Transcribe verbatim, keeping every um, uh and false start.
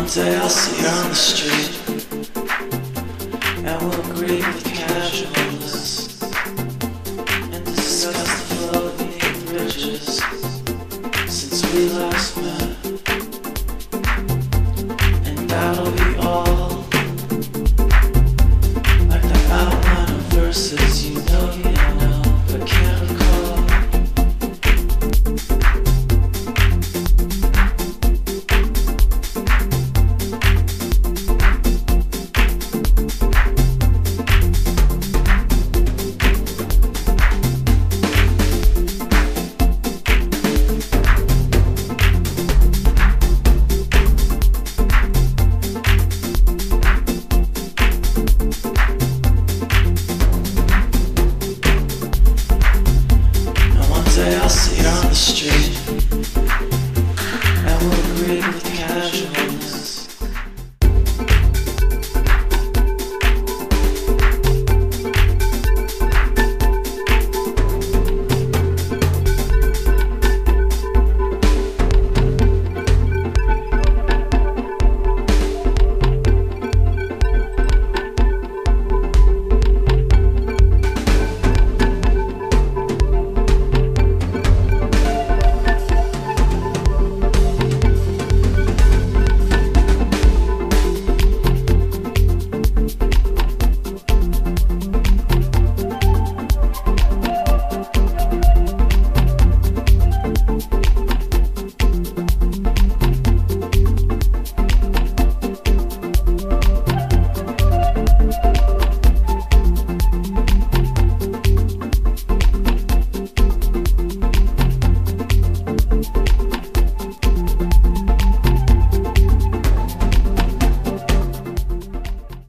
day I'll see her on the street, and we'll agree with casualness and discuss the flow beneath bridges since we last met. And that'll be all, like the outline of verses you know you don't know but can't recall. I'll see her on the street, and we'll agree with casual